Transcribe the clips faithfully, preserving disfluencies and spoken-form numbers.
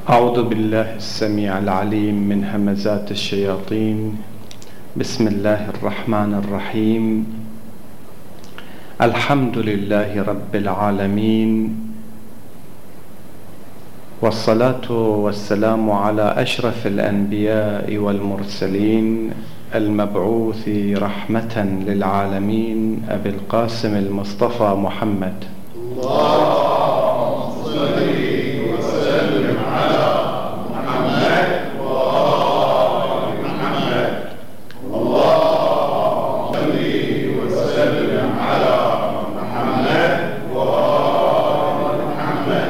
أعوذ بالله السميع العليم من همزات الشياطين. بسم الله الرحمن الرحيم. الحمد لله رب العالمين، والصلاة والسلام على أشرف الأنبياء والمرسلين المبعوث رحمة للعالمين أبي القاسم المصطفى محمد. اللهم صل وسلم على محمد وآل محمد. اللهم صل وسلم على محمد وآل محمد.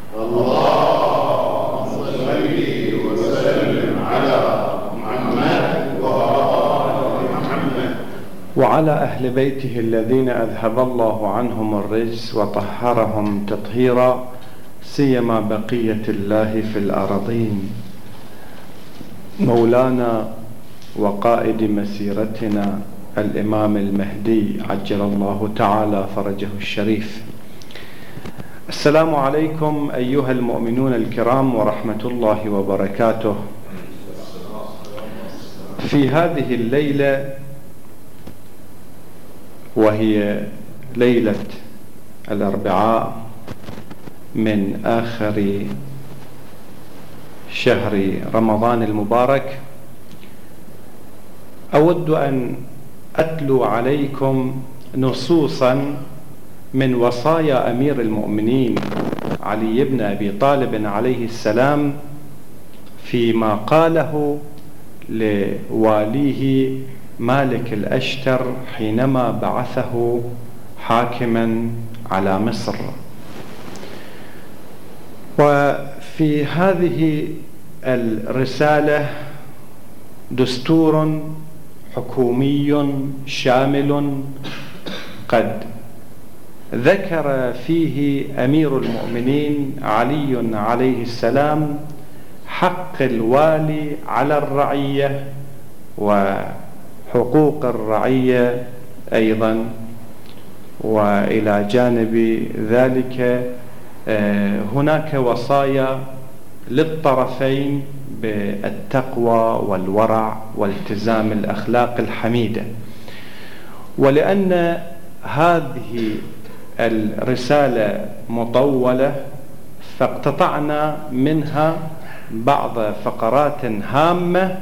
اللهم صل وسلم على محمد وآل محمد. وعلى أهل بيته الذين أذهب الله عنهم الرجس وطهرهم تطهيرا، سيما بقية الله في الأراضين، مولانا وقائد مسيرتنا الإمام المهدي عجل الله تعالى فرجه الشريف. السلام عليكم أيها المؤمنون الكرام ورحمة الله وبركاته. في هذه الليلة، وهي ليلة الأربعاء من آخر شهر رمضان المبارك، أود أن أتلو عليكم نصوصا من وصايا أمير المؤمنين علي بن أبي طالب عليه السلام فيما قاله لواليه مالك الأشتر حينما بعثه حاكما على مصر. وفي هذه الرسالة دستور حكومي شامل قد ذكر فيه أمير المؤمنين علي عليه السلام حق الوالي على الرعية وحقوق الرعية أيضا، وإلى جانب ذلك هناك وصايا للطرفين بالتقوى والورع والتزام الأخلاق الحميدة. ولأن هذه الرسالة مطولة، فاقتطعنا منها بعض فقرات هامة،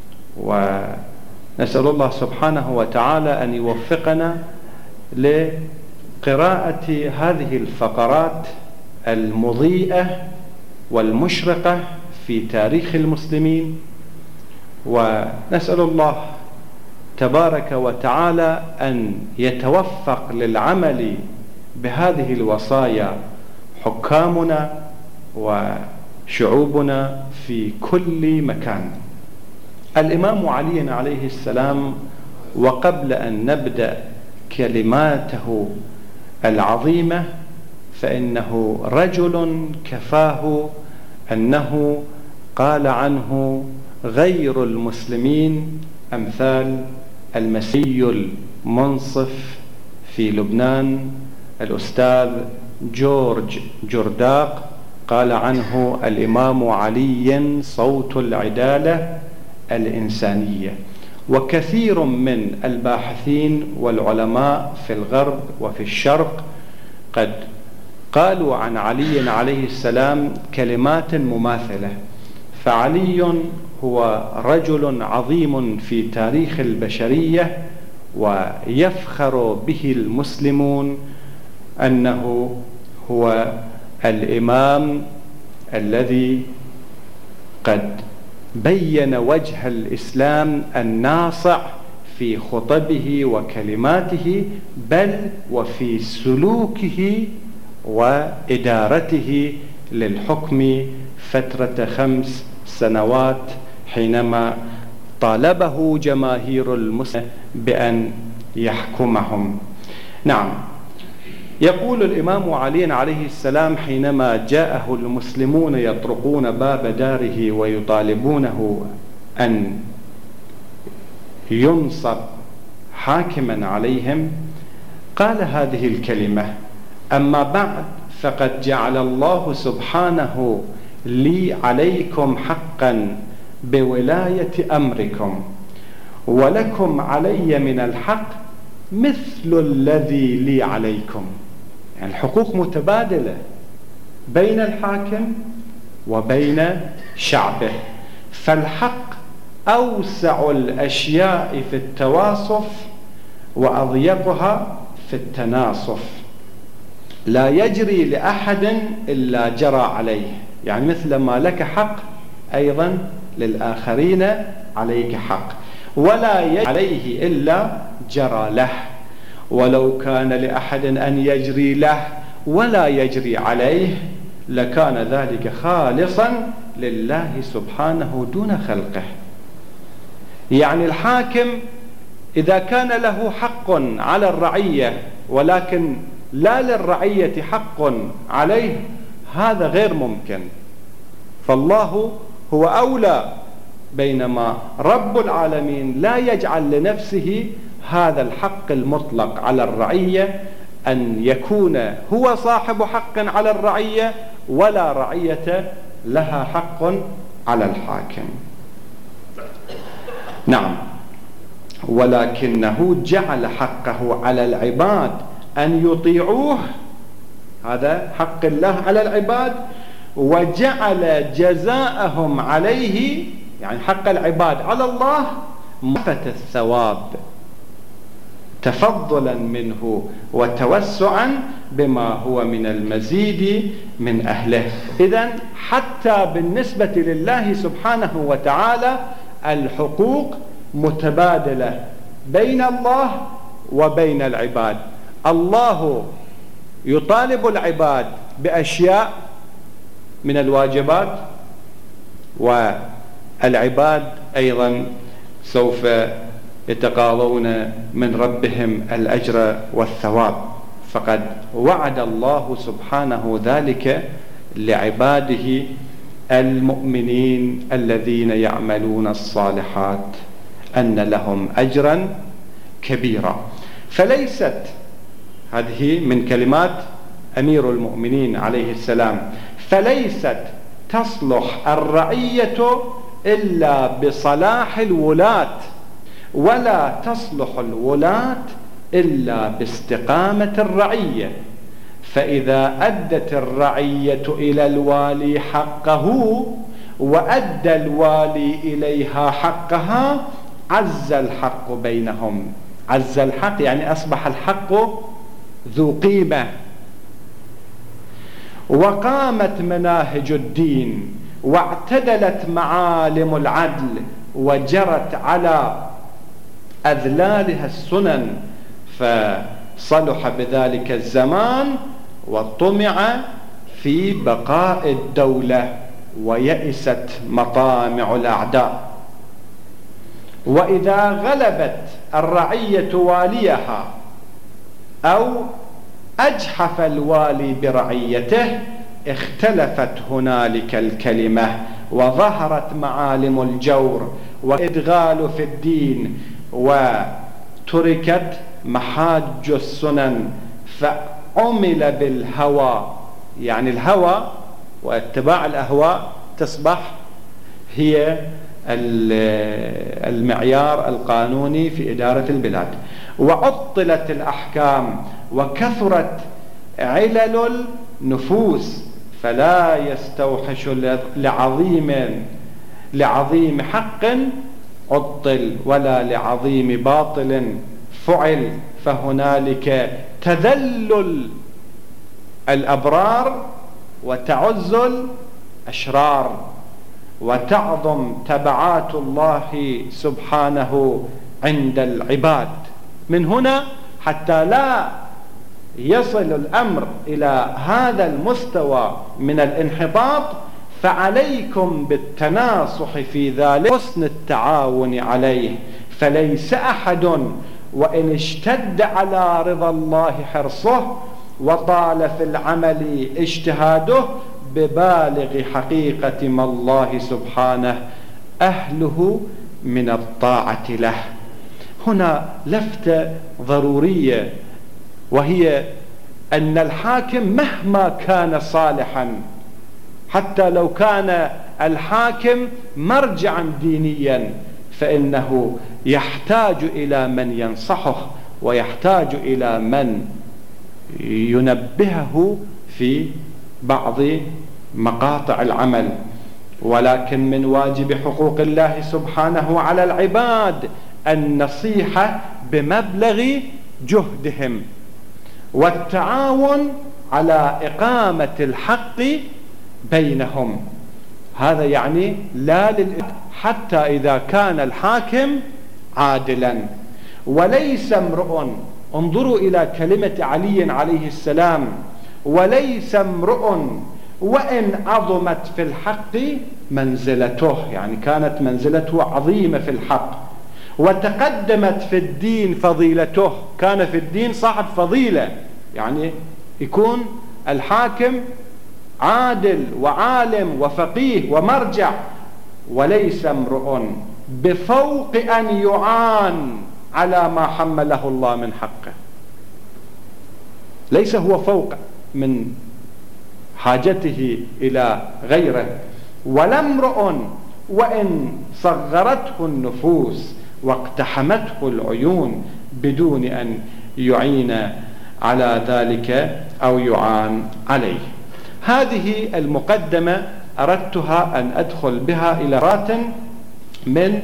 ونسأل الله سبحانه وتعالى أن يوفقنا لقراءة هذه الفقرات المضيئة والمشرقة في تاريخ المسلمين. ونسأل الله تبارك وتعالى أن يتوفق للعمل بهذه الوصايا حكامنا وشعوبنا في كل مكان. الإمام علي عليه السلام، وقبل أن نبدأ كلماته العظيمة، فإنه رجل كفاه أنه قال عنه غير المسلمين أمثال المسيحي المنصف في لبنان الأستاذ جورج جرداق، قال عنه الإمام علي صوت العدالة الإنسانية. وكثير من الباحثين والعلماء في الغرب وفي الشرق قد قالوا عن علي عليه السلام كلمات مماثلة. فعلي هو رجل عظيم في تاريخ البشرية، ويفخر به المسلمون أنه هو الإمام الذي قد بين وجه الإسلام الناصع في خطبه وكلماته، بل وفي سلوكه وإدارته للحكم فترة خمس سنوات، حينما طالبه جماهير المسلمين بأن يحكمهم. نعم، يقول الإمام علي عليه السلام حينما جاءه المسلمون يطرقون باب داره ويطالبونه أن ينصب حاكما عليهم، قال هذه الكلمة: أما بعد، فقد جعل الله سبحانه لي عليكم حقا بولاية أمركم ولكم علي من الحق مثل الذي لي عليكم. يعني الحقوق متبادلة بين الحاكم وبين شعبه، فالحق أوسع الأشياء في التواصف وأضيقها في التناصف، لا يجري لأحد إلا جرى عليه. يعني مثل ما لك حق أيضا للآخرين عليك حق، ولا يجري عليه إلا جرى له، ولو كان لأحد أن يجري له ولا يجري عليه لكان ذلك خالصا لله سبحانه دون خلقه. يعني الحاكم إذا كان له حق على الرعية ولكن لا للرعية حق عليه، هذا غير ممكن، فالله هو أولى، بينما رب العالمين لا يجعل لنفسه هذا الحق المطلق على الرعية، أن يكون هو صاحب حق على الرعية ولا رعية لها حق على الحاكم. نعم، ولكنه جعل حقه على العباد أن يطيعوه، هذا حق الله على العباد، وجعل جزاءهم عليه، يعني حق العباد على الله، مفت الثواب تفضلا منه وتوسعا بما هو من المزيد من أهله. إذن حتى بالنسبة لله سبحانه وتعالى الحقوق متبادلة بين الله وبين العباد. الله يطالب العباد بأشياء من الواجبات، والعباد أيضا سوف يتقاضون من ربهم الأجر والثواب، فقد وعد الله سبحانه ذلك لعباده المؤمنين الذين يعملون الصالحات أن لهم أجرا كبيرا. فليست هذه من كلمات أمير المؤمنين عليه السلام، فليست تصلح الرعية إلا بصلاح الولاة، ولا تصلح الولاة إلا باستقامة الرعية. فإذا أدت الرعية إلى الوالي حقه وأدى الوالي إليها حقها عز الحق بينهم. عز الحق يعني أصبح الحق ذو قيمة، وقامت مناهج الدين، واعتدلت معالم العدل، وجرت على أذلالها السنن، فصلح بذلك الزمان وطمع في بقاء الدولة، ويئست مطامع الأعداء. وإذا غلبت الرعية واليها أو أجحف الوالي برعيته اختلفت هنالك الكلمة، وظهرت معالم الجور والإدغال في الدين، وتركت محاج السنن، فعمل بالهوى. يعني الهوى واتباع الأهواء تصبح هي المعيار القانوني في إدارة البلاد، وعطلت الأحكام، وكثرت علل النفوس، فلا يستوحش لعظيم لعظيم حق عطل ولا لعظيم باطل فعل، فهنالك تذلل الأبرار وتعز الأشرار، وتعظم تبعات الله سبحانه عند العباد. من هنا حتى لا يصل الأمر إلى هذا المستوى من الانحطاط، فعليكم بالتناصح في ذلك، حسن التعاون عليه، فليس أحد وإن اشتد على رضا الله حرصه وطال في العمل اجتهاده ببالغ حقيقة ما الله سبحانه أهله من الطاعة له. هنا لفتة ضرورية، وهي أن الحاكم مهما كان صالحا حتى لو كان الحاكم مرجعا دينيا فإنه يحتاج إلى من ينصحه ويحتاج إلى من ينبهه في بعض مقاطع العمل. ولكن من واجب حقوق الله سبحانه على العباد النصيحة بمبلغ جهدهم والتعاون على إقامة الحق بينهم. هذا يعني لا للإثم حتى إذا كان الحاكم عادلا. وليس امرؤ، انظروا إلى كلمة علي عليه السلام، وليس امرؤ وإن عظمت في الحق منزلته، يعني كانت منزلته عظيمة في الحق، وتقدمت في الدين فضيلته، كان في الدين صاحب فضيلة، يعني يكون الحاكم عادل وعالم وفقيه ومرجع. وليس امرؤ بفوق أن يعان على ما حمله الله من حقه، ليس هو فوق من حاجته إلى غيره. ولا امرؤ وإن صغرته النفوس واقتحمته العيون بدون أن يعين على ذلك أو يعان عليه. هذه المقدمة أردتها أن أدخل بها إلى رات من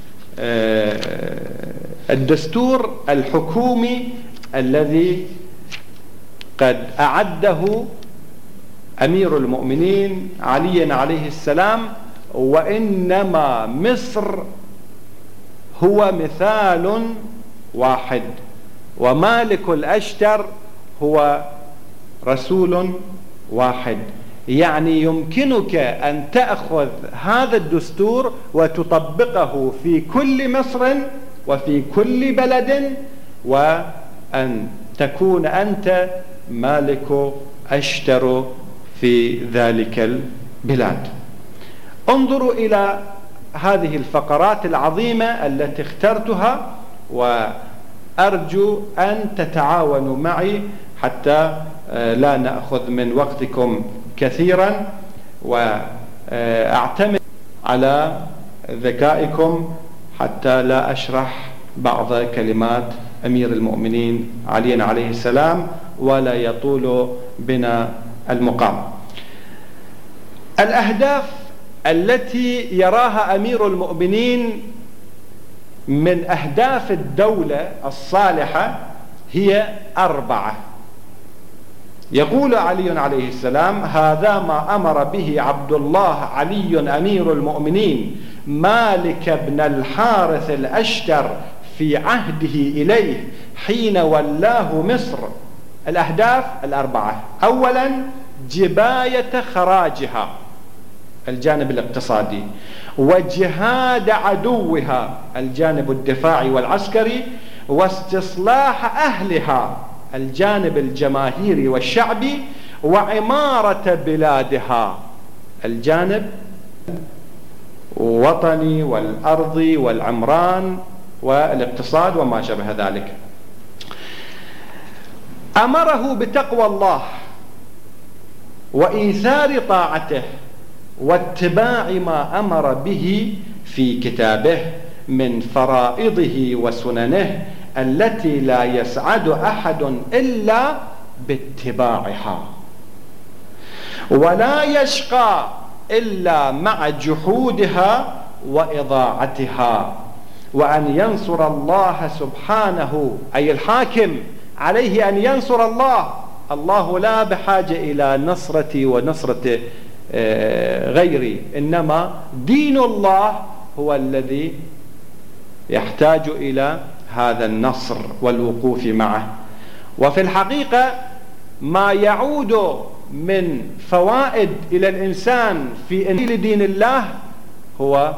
الدستور الحكومي الذي قد أعده أمير المؤمنين علي عليه السلام. وإنما مصر هو مثال واحد، ومالك الأشتر هو رسول واحد. يعني يمكنك أن تأخذ هذا الدستور وتطبقه في كل مصر وفي كل بلد، وأن تكون أنت مالك أشتر في ذلك البلاد. انظروا إلى هذه الفقرات العظيمة التي اخترتها، وأرجو أن تتعاونوا معي حتى لا نأخذ من وقتكم كثيرا، وأعتمد على ذكائكم حتى لا أشرح بعض كلمات أمير المؤمنين علي عليه السلام ولا يطول بنا المقام. الأهداف التي يراها أمير المؤمنين من أهداف الدولة الصالحة هي أربعة. يقول علي عليه السلام: هذا ما أمر به عبد الله علي أمير المؤمنين مالك بن الحارث الأشتر في عهده إليه حين ولاه مصر. الأهداف الأربعة: أولا جباية خراجها، الجانب الاقتصادي، وجهاد عدوها، الجانب الدفاعي والعسكري، واستصلاح أهلها، الجانب الجماهيري والشعبي، وعمارة بلادها، الجانب الوطني والأرضي والعمران والاقتصاد وما شابه ذلك. أمره بتقوى الله وإيثار طاعته واتباع ما أمر به في كتابه من فرائضه وسننه التي لا يسعد أحد إلا باتباعها، ولا يشقى إلا مع جحودها وإضاعتها، وأن ينصر الله سبحانه، أي الحاكم عليه أن ينصر الله. الله لا بحاجة إلى نصرتي ونصرة غيري، إنما دين الله هو الذي يحتاج إلى هذا النصر والوقوف معه. وفي الحقيقة ما يعود من فوائد إلى الإنسان في إنجيل دين الله هو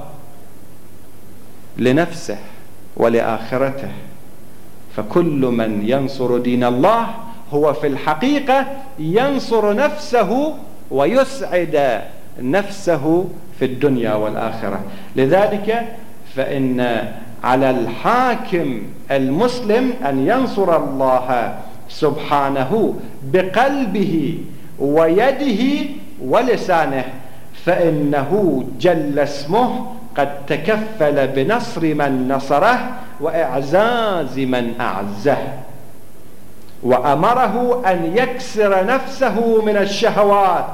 لنفسه ولآخرته. فكل من ينصر دين الله هو في الحقيقة ينصر نفسه ويسعد نفسه في الدنيا والآخرة. لذلك فإن على الحاكم المسلم أن ينصر الله سبحانه بقلبه ويده ولسانه، فإنه جل اسمه قد تكفل بنصر من نصره وإعزاز من أعزه، وأمره أن يكسر نفسه من الشهوات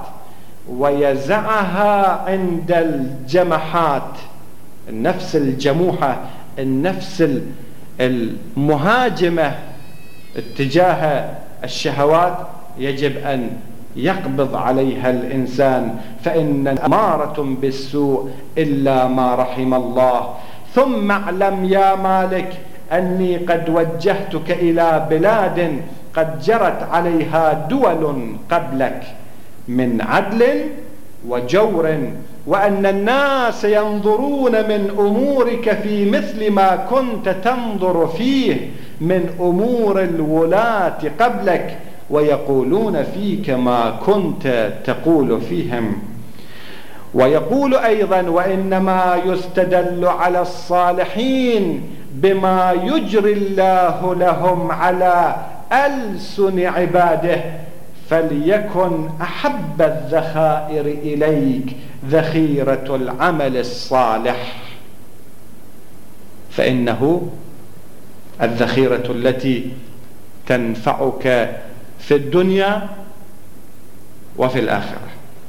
ويزعها عند الجمحات. النفس الجموحة، النفس المهاجمة اتجاه الشهوات، يجب أن يقبض عليها الإنسان، فإن أمارة بالسوء إلا ما رحم الله. ثم اعلم يا مالك أني قد وجهتك إلى بلاد قد جرت عليها دول قبلك من عدل وجور، وأن الناس ينظرون من أمورك في مثل ما كنت تنظر فيه من أمور الولاة قبلك، ويقولون فيك ما كنت تقول فيهم. ويقول أيضا: وإنما يستدل على الصالحين بما يجري الله لهم على ألسن عباده، فليكن أحب الذخائر إليك ذخيرة العمل الصالح، فإنه الذخيرة التي تنفعك في الدنيا وفي الآخرة.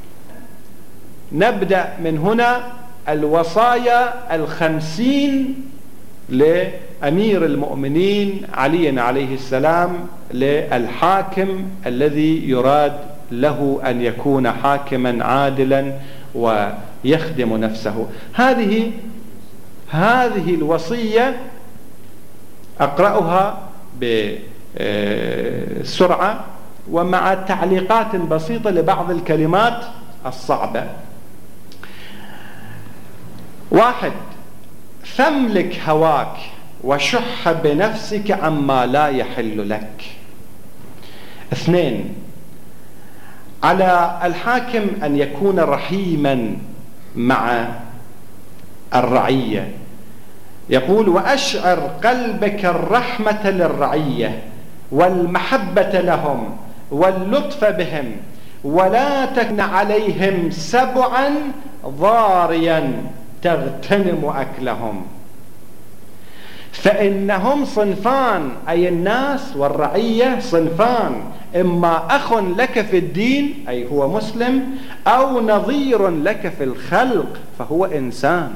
نبدأ من هنا الوصايا الخمسين لأمير المؤمنين علي عليه السلام، للحاكم الذي يراد له أن يكون حاكما عادلا ويخدم نفسه. هذه هذه الوصية أقرأها بسرعة ومع تعليقات بسيطة لبعض الكلمات الصعبة. واحد: فاملك هواك وشح بنفسك عما لا يحل لك. اثنين: على الحاكم أن يكون رحيما مع الرعية. يقول: وأشعر قلبك الرحمة للرعية والمحبة لهم واللطف بهم، ولا تكن عليهم سبعا ضاريا تغتنم أكلهم، فإنهم صنفان، أي الناس والرعية صنفان: إما أخ لك في الدين أي هو مسلم، أو نظير لك في الخلق فهو إنسان.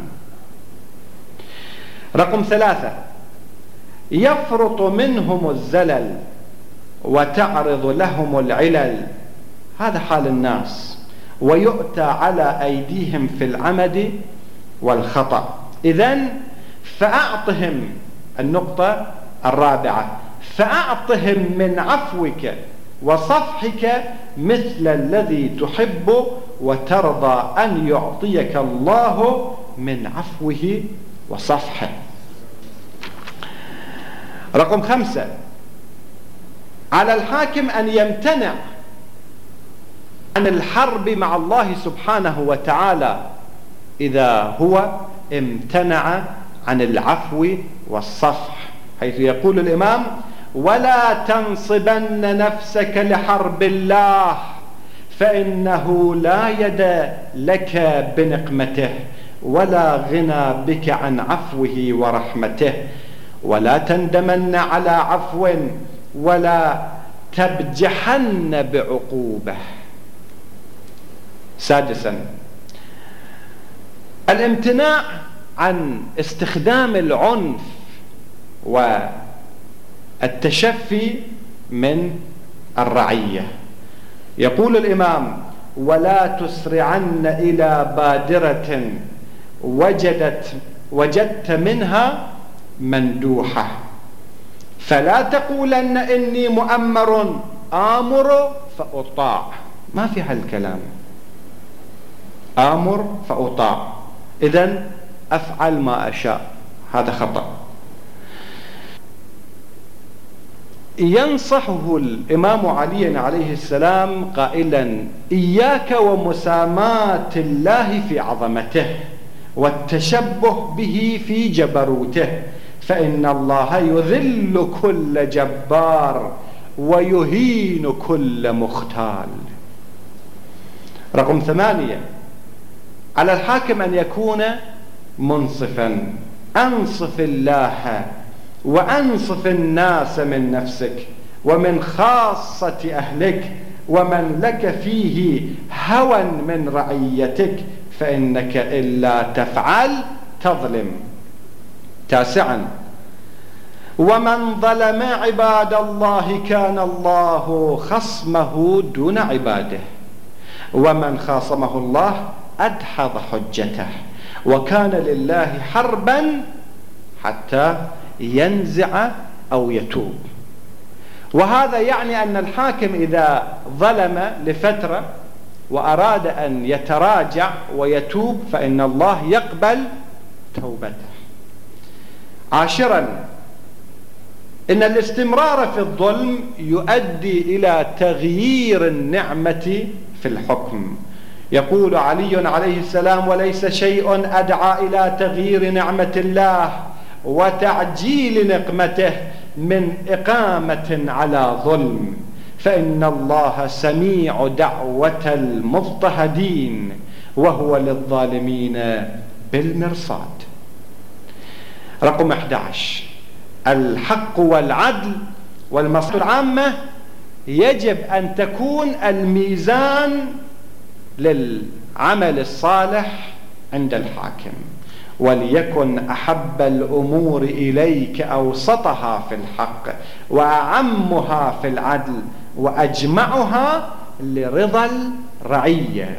رقم ثلاثة: يفرط منهم الزلل وتعرض لهم العلل، هذا حال الناس، ويؤتى على أيديهم في العمد والخطأ. إذن فأعطهم، النقطة الرابعة، فأعطهم من عفوك وصفحك مثل الذي تحب وترضى أن يعطيك الله من عفوه وصفحه. رقم خمسة: على الحاكم أن يمتنع عن الحرب مع الله سبحانه وتعالى إذا هو امتنع عن العفو والصفح، حيث يقول الإمام: ولا تنصبن نفسك لحرب الله فإنه لا يد لك بنقمته ولا غنى بك عن عفوه ورحمته، ولا تندمن على عفو ولا تبجحن بعقوبة. سادسا: الامتناع عن استخدام العنف والتشفي من الرعية. يقول الإمام: ولا تسرعن إلى بادرة وجدت وجدت منها مندوحة، فلا تقولن إني مؤمر آمر فأطاع. ما في هالكلام، آمر فأطاع، إذن أفعل ما أشاء، هذا خطأ. ينصحه الإمام علي عليه السلام قائلا: إياك ومساماة الله في عظمته والتشبه به في جبروته، فإن الله يذل كل جبار ويهين كل مختال. رقم ثمانية: على الحاكم أن يكون منصفا. أنصف الله وأنصف الناس من نفسك ومن خاصة أهلك ومن لك فيه هوى من رعيتك، فإنك إلا تفعل تظلم. تاسعا: ومن ظلم عباد الله كان الله خصمه دون عباده، ومن خاصمه الله أدحض حجته، وكان لله حربا حتى ينزع أو يتوب. وهذا يعني أن الحاكم إذا ظلم لفترة وأراد أن يتراجع ويتوب فإن الله يقبل توبته. عاشرا: إن الاستمرار في الظلم يؤدي إلى تغيير النعمة في الحكم. يقول علي عليه السلام: وليس شيء أدعى إلى تغيير نعمة الله وتعجيل نقمته من إقامة على ظلم، فإن الله سميع دعوة المضطهدين وهو للظالمين بالمرصاد. رقم أحد عشر: الحق والعدل والمصلحة العامة يجب أن تكون الميزان للعمل الصالح عند الحاكم، وليكن أحب الأمور إليك أوسطها في الحق وأعمها في العدل وأجمعها لرضا الرعية.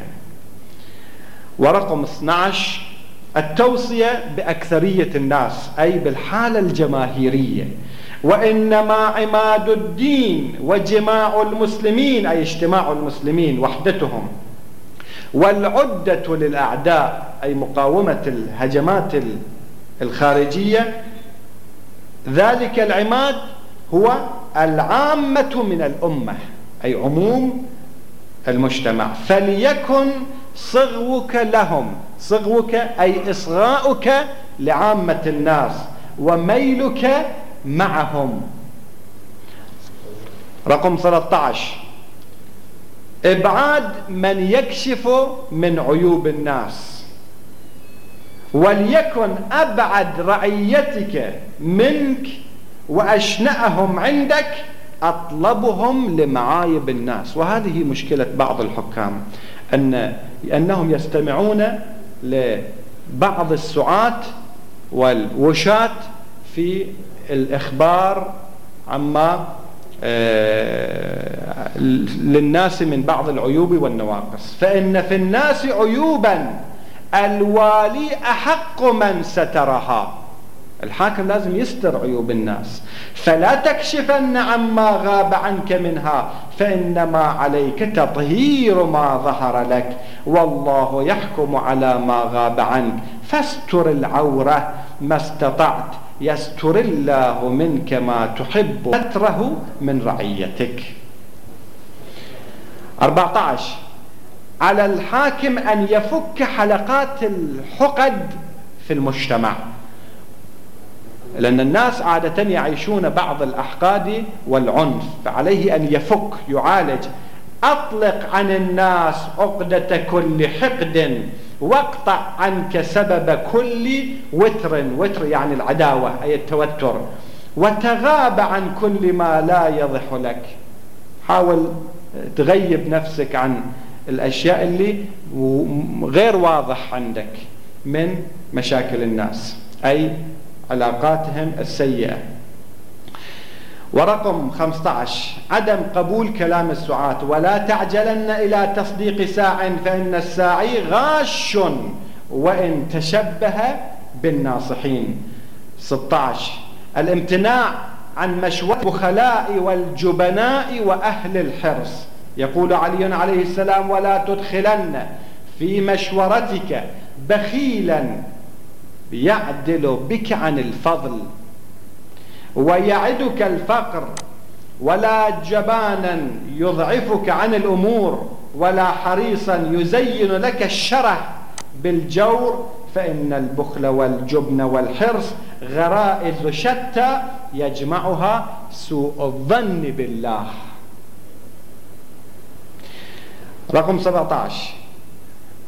ورقم اثني عشر: التوصية بأكثرية الناس، أي بالحالة الجماهيرية. وإنما عماد الدين وجماع المسلمين، أي اجتماع المسلمين وحدتهم، والعدة للأعداء، أي مقاومة الهجمات الخارجية. ذلك العماد هو العامة من الأمة، أي عموم المجتمع. فليكن صغوك لهم، صغوك أي إصغاؤك لعامة الناس وميلك معهم. رقم ثلاثة عشر: إبعاد من يكشف من عيوب الناس، وليكن أبعد رعيتك منك وأشنأهم عندك أطلبهم لمعايب الناس. وهذه مشكلة بعض الحكام، أن أنهم يستمعون لبعض السعاة والوشاة في الإخبار عما للناس من بعض العيوب والنواقص. فإن في الناس عيوبا الوالي أحق من سترها. الحاكم لازم يستر عيوب الناس، فلا تكشفن عما غاب عنك منها، فإنما عليك تطهير ما ظهر لك، والله يحكم على ما غاب عنك، فاستر العورة ما استطعت، يستر الله منك ما تحب ستره من رعيتك. أربعة عشر: على الحاكم أن يفك حلقات الحقد في المجتمع، لأن الناس عادة يعيشون بعض الأحقاد والعنف، فعليه أن يفك، يعالج. أطلق عن الناس عقدة كل حقد، واقطع عنك سبب كل وتر، وتر يعني العداوة أي التوتر، وتغاب عن كل ما لا يضح لك. حاول تغيب نفسك عن الأشياء اللي غير واضح عندك من مشاكل الناس، أي علاقاتهم السيئة. ورقم خمسة عشر: عدم قبول كلام السعاة، ولا تعجلن إلى تصديق ساع، فإن الساعي غاش وإن تشبه بالناصحين. ستة عشر: الامتناع عن مشورة البخلاء والجبناء وأهل الحرص. يقول علي عليه السلام: ولا تدخلن في مشورتك بخيلا يعدل بك عن الفضل ويعدك الفقر، ولا جبانا يضعفك عن الأمور، ولا حريصا يزين لك الشره بالجور، فإن البخل والجبن والحرص غرائز شتى يجمعها سوء الظن بالله. رقم سبعة عشر: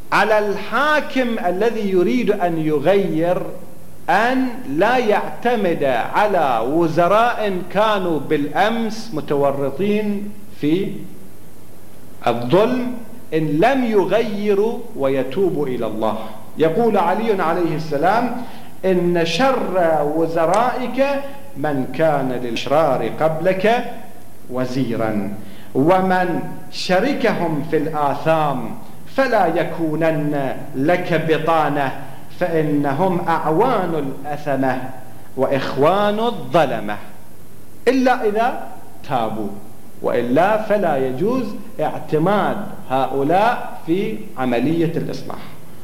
على الحاكم الذي يريد أن يغير أن لا يعتمد على وزراء كانوا بالأمس متورطين في الظلم إن لم يغيروا ويتوبوا إلى الله. يقول علي عليه السلام: إن شر وزرائك من كان للأشرار قبلك وزيرا، ومن شركهم في الآثام فلا يكونن لك بطانة، فإنهم أعوان الأثمة وإخوان الظلمة، إلا إذا تابوا، وإلا فلا يجوز اعتماد هؤلاء في عملية الإصلاح.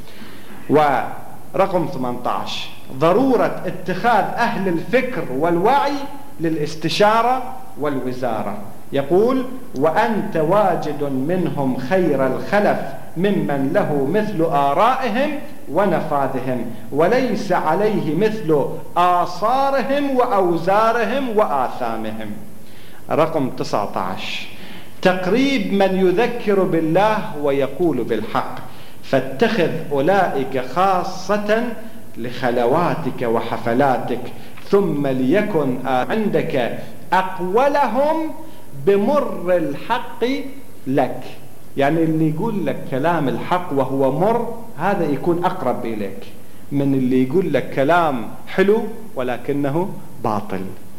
ورقم ثمانية عشر: ضرورة اتخاذ أهل الفكر والوعي للاستشارة والوزارة. يقول: وأنت واجد منهم خير الخلف ممن له مثل آرائهم ونفاذهم، وليس عليه مثل آثارهم وأوزارهم وآثامهم. رقم تسعة عشر: تقريب من يذكر بالله ويقول بالحق، فاتخذ أولئك خاصة لخلواتك وحفلاتك، ثم ليكن عندك أقولهم بمر الحق لك. يعني اللي يقول لك كلام الحق وهو مر، هذا يكون أقرب إليك من اللي يقول لك كلام حلو ولكنه باطل.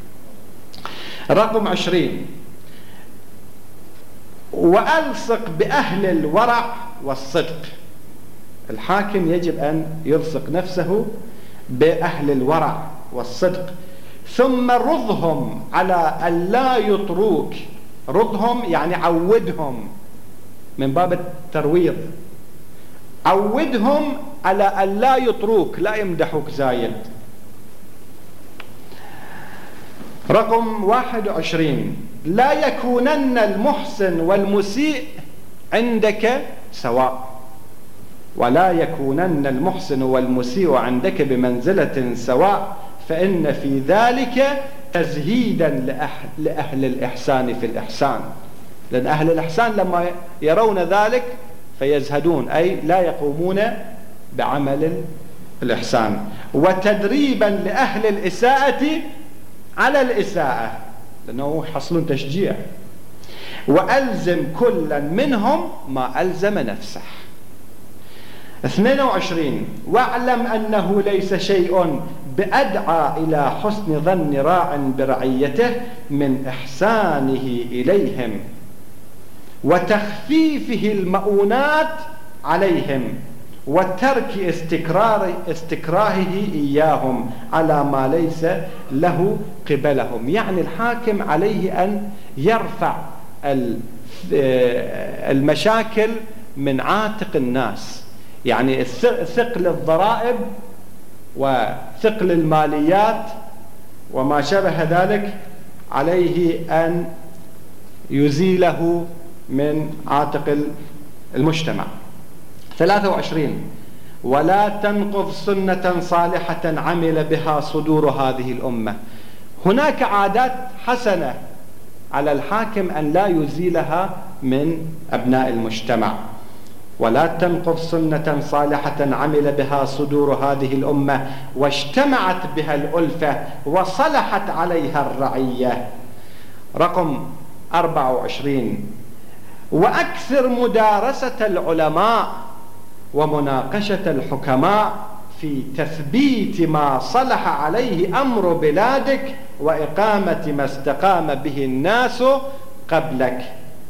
رقم عشرين: وألصق بأهل الورع والصدق. الحاكم يجب أن يلصق نفسه بأهل الورع والصدق، ثم رضهم على أن لا يطروك. رضهم يعني عودهم، من باب الترويض، عودهم على أن لا يطروك، لا يمدحوك زايد. رقم واحد وعشرين: لا يكونن المحسن والمسيء عندك سواء، ولا يكونن المحسن والمسيء عندك بمنزلة سواء، فإن في ذلك تزهيدا لأهل الإحسان في الإحسان. لأن أهل الإحسان لما يرون ذلك فيزهدون، أي لا يقومون بعمل الإحسان. وتدريبا لأهل الإساءة على الإساءة، لأنه يحصلون تشجيع. وألزم كلا منهم ما ألزم نفسه. اثنين وعشرين: واعلم أنه ليس شيء بأدعى إلى حسن ظن راع برعيته من إحسانه إليهم وتخفيفه المؤونات عليهم وترك استكرار استكراهه إياهم على ما ليس له قبلهم. يعني الحاكم عليه أن يرفع المشاكل من عاتق الناس، يعني ثقل الضرائب وثقل الماليات وما شابه ذلك عليه أن يزيله من عاتق المجتمع. ثلاثة وعشرين: ولا تنقض سنة صالحة عمل بها صدور هذه الأمة. هناك عادات حسنة على الحاكم أن لا يزيلها من أبناء المجتمع. ولا تنقض سنة صالحة عمل بها صدور هذه الأمة واجتمعت بها الألفة وصلحت عليها الرعية. رقم أربعة وعشرين: وأكثر مدارسة العلماء ومناقشة الحكماء في تثبيت ما صلح عليه أمر بلادك وإقامة ما استقام به الناس قبلك.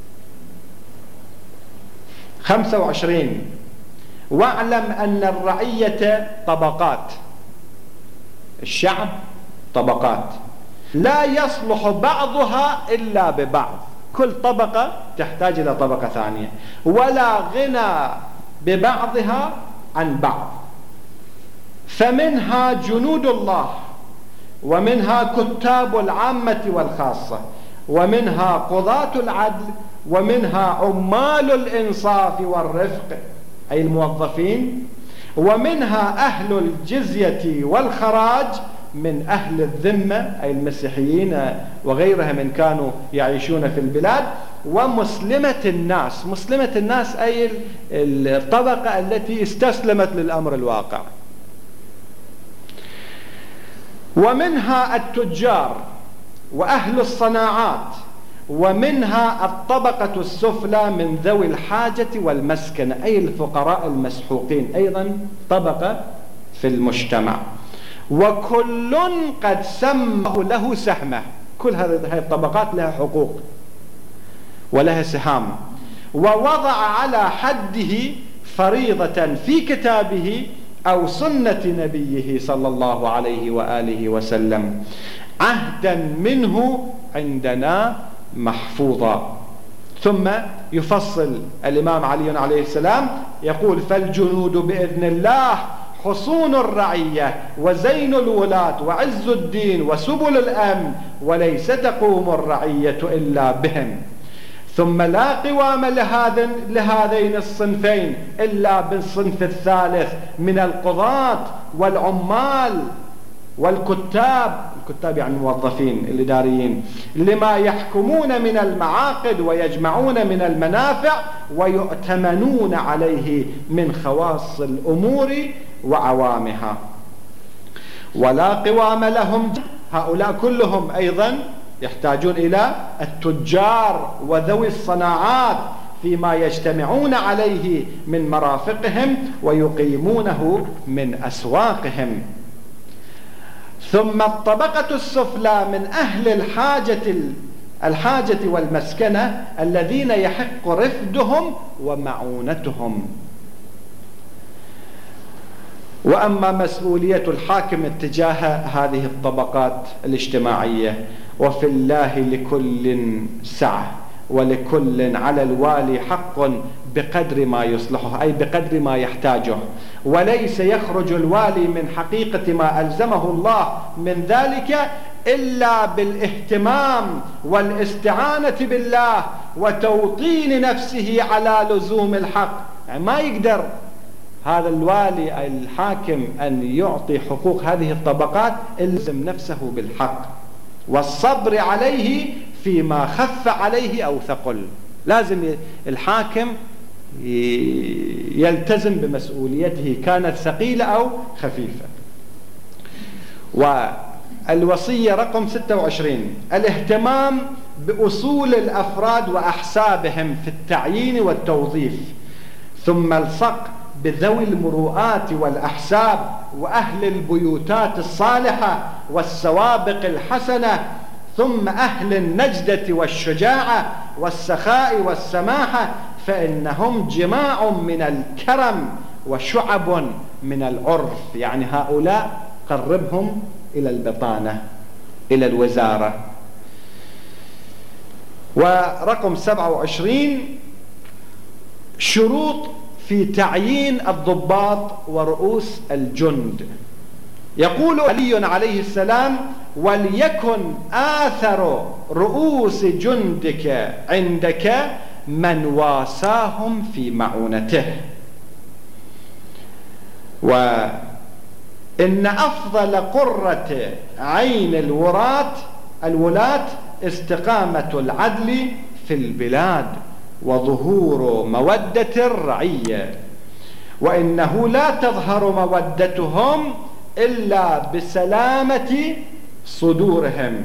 خمسة وعشرين: واعلم أن الرعية طبقات، الشعب طبقات، لا يصلح بعضها إلا ببعض، كل طبقة تحتاج إلى طبقة ثانية، ولا غنى ببعضها عن بعض. فمنها جنود الله، ومنها كتاب العامة والخاصة، ومنها قضاة العدل، ومنها عمال الإنصاف والرفق أي الموظفين، ومنها أهل الجزية والخراج من أهل الذمة أي المسيحيين وغيرهم إن كانوا يعيشون في البلاد، ومسلمة الناس. مسلمة الناس أي الطبقة التي استسلمت للأمر الواقع. ومنها التجار وأهل الصناعات، ومنها الطبقة السفلى من ذوي الحاجة والمسكنة أي الفقراء المسحوقين، أيضا طبقة في المجتمع. وكل قد سمه له سهمه، كل هذه الطبقات لها حقوق ولها سهام. ووضع على حده فريضة في كتابه أو سنة نبيه صلى الله عليه وآله وسلم، عهدا منه عندنا محفوظا. ثم يفصل الإمام علي عليه السلام يقول: فالجنود بإذن الله حصون الرعية وزين الولاة وعز الدين وسبل الأمن، وليس تقوم الرعية إلا بهم. ثم لا قوام لهذين الصنفين إلا بالصنف الثالث من القضاة والعمال والكتاب، الكتاب يعني الموظفين الإداريين، لما يحكمون من المعاقد ويجمعون من المنافع ويؤتمنون عليه من خواص الأمور وعوامها. ولا قوام لهم، هؤلاء كلهم أيضا يحتاجون إلى التجار وذوي الصناعات فيما يجتمعون عليه من مرافقهم ويقيمونه من أسواقهم. ثم الطبقة السفلى من أهل الحاجة الحاجة والمسكنة الذين يحق رفدهم ومعونتهم. وأما مسؤولية الحاكم اتجاه هذه الطبقات الاجتماعية: وفي الله لكل سعة ولكل على الوالي حق بقدر ما يصلحه، أي بقدر ما يحتاجه، وليس يخرج الوالي من حقيقة ما ألزمه الله من ذلك إلا بالاهتمام والاستعانة بالله وتوطين نفسه على لزوم الحق. يعني ما يقدر هذا الوالي الحاكم أن يعطي حقوق هذه الطبقات إلزم نفسه بالحق والصبر عليه فيما خف عليه أو ثقل. لازم الحاكم يلتزم بمسؤوليته كانت ثقيلة أو خفيفة. والوصية رقم ستة وعشرين: الاهتمام بأصول الأفراد وأحسابهم في التعيين والتوظيف، ثم الصق بذوي المروءات والأحساب وأهل البيوتات الصالحة والسوابق الحسنة، ثم أهل النجدة والشجاعة والسخاء والسماحة، فإنهم جماع من الكرم وشعب من العرف. يعني هؤلاء قربهم إلى البطانة، إلى الوزارة. ورقم سبعة وعشرين: شروط في تعيين الضباط ورؤوس الجند. يقول علي عليه السلام: وليكن آثر رؤوس جندك عندك من واساهم في معونته. وإن أفضل قرة عين الوراة الولاة استقامة العدل في البلاد وظهور مودة الرعية، وإنه لا تظهر مودتهم إلا بسلامة صدورهم.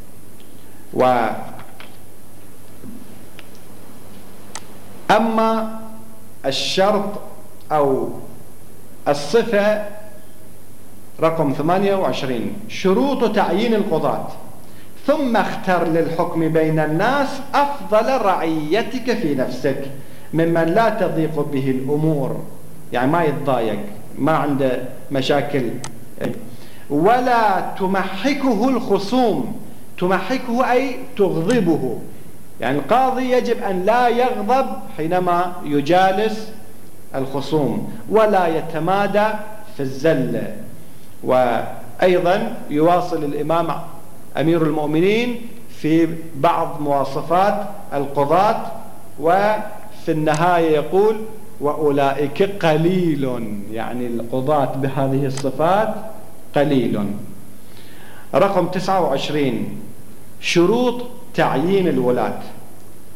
وأما الشرط أو الصفة رقم ثمانية وعشرين: شروط تعيين القضاة. ثم اختر للحكم بين الناس أفضل رعيتك في نفسك ممن لا تضيق به الأمور، يعني ما يتضايق، ما عنده مشاكل، ولا تمحكه الخصوم. تمحكه أي تغضبه، يعني القاضي يجب أن لا يغضب حينما يجالس الخصوم، ولا يتمادى في الزلة. وأيضا يواصل الإمام أمير المؤمنين في بعض مواصفات القضاة، وفي النهاية يقول: وأولئك قليل، يعني القضاة بهذه الصفات قليل. رقم تسعة وعشرين: شروط تعيين الولاة.